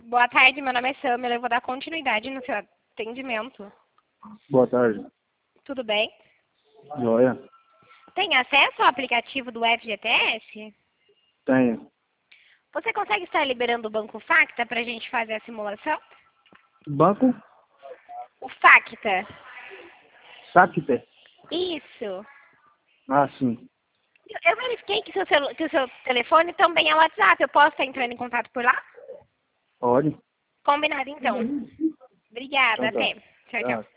Boa tarde, meu nome é Samela, eu vou dar continuidade no seu atendimento. Boa tarde. Tudo bem? Joia? Tem acesso ao aplicativo do FGTS? Tenho. Você consegue estar liberando o Banco Facta para a gente fazer a simulação? Banco? O Facta. Sacte? Isso. Ah, sim. Eu verifiquei que que o seu telefone também é WhatsApp. Eu posso estar entrando em contato por lá? Pode. Combinado, então. Obrigada, Então tá. até. Tchau, tchau. Tá.